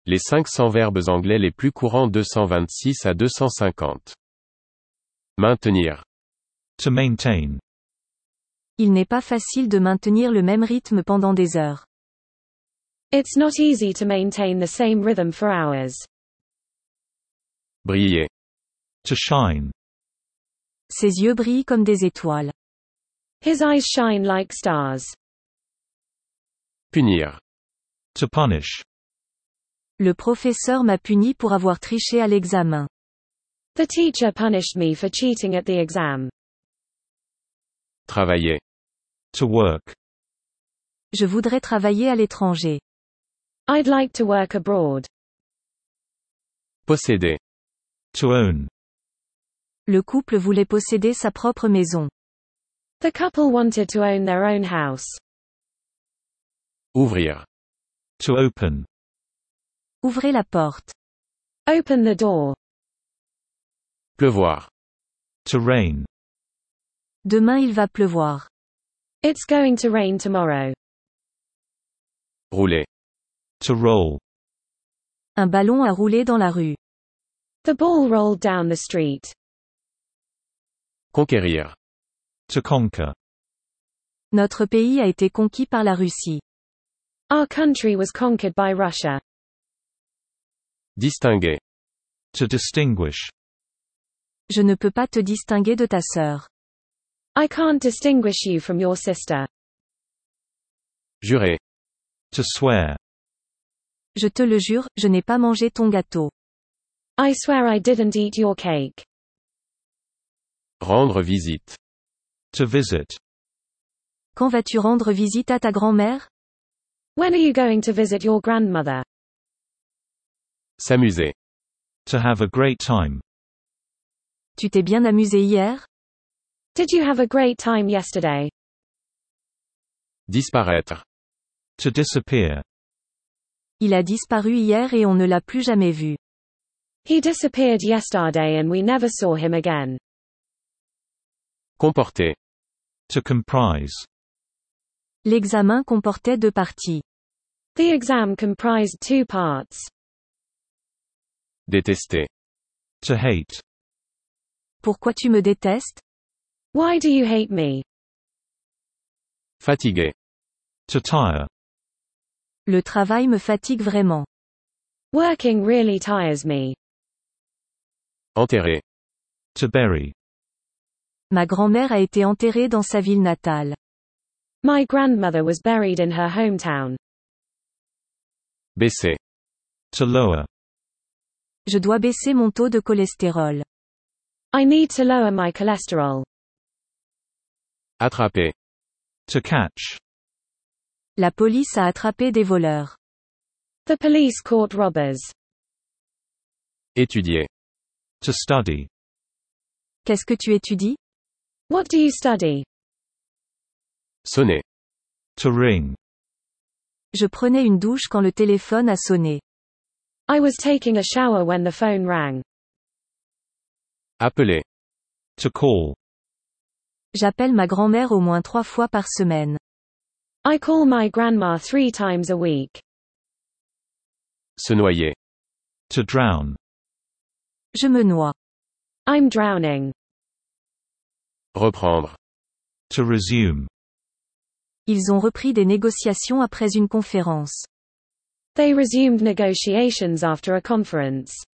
Les 500 verbes anglais les plus courants 226 à 250. Maintenir. To maintain. Il n'est pas facile de maintenir le même rythme pendant des heures. It's not easy to maintain the same rhythm for hours. Briller. To shine. Ses yeux brillent comme des étoiles. His eyes shine like stars. Punir. To punish. Le professeur m'a puni pour avoir triché à l'examen. The teacher punished me for cheating at the exam. Travailler. To work. Je voudrais travailler à l'étranger. I'd like to work abroad. Posséder. To own. Le couple voulait posséder sa propre maison. The couple wanted to own their own house. Ouvrir. To open. Ouvrez la porte. Open the door. Pleuvoir. To rain. Demain il va pleuvoir. It's going to rain tomorrow. Rouler. To roll. Un ballon a roulé dans la rue. The ball rolled down the street. Conquérir. To conquer. Notre pays a été conquis par la Russie. Our country was conquered by Russia. Distinguer. To distinguish. Je ne peux pas te distinguer de ta sœur. I can't distinguish you from your sister. Jurer. To swear. Je te le jure, je n'ai pas mangé ton gâteau. I swear I didn't eat your cake. Rendre visite. To visit. Quand vas-tu rendre visite à ta grand-mère? When are you going to visit your grandmother? S'amuser. To have a great time. Tu t'es bien amusé hier? Did you have a great time yesterday? Disparaître. To disappear. Il a disparu hier et on ne l'a plus jamais vu. He disappeared yesterday and we never saw him again. Comporter. To comprise. L'examen comportait 2 parties. The exam comprised 2 parts. Détester. To hate. Pourquoi tu me détestes? Why do you hate me? Fatiguer. To tire. Le travail me fatigue vraiment. Working really tires me. Enterrer. To bury. Ma grand-mère a été enterrée dans sa ville natale. My grandmother was buried in her hometown. Baisser. To lower. Je dois baisser mon taux de cholestérol. I need to lower my cholesterol. Attraper. To catch. La police a attrapé des voleurs. The police caught robbers. Étudier. To study. Qu'est-ce que tu étudies? What do you study? Sonner. To ring. Je prenais une douche quand le téléphone a sonné. I was taking a shower when the phone rang. Appeler. To call. J'appelle ma grand-mère au moins 3 fois par semaine. I call my grandma 3 times a week. Se noyer. To drown. Je me noie. I'm drowning. Reprendre. To resume. Ils ont repris des négociations après une conférence. They resumed negotiations after a conference.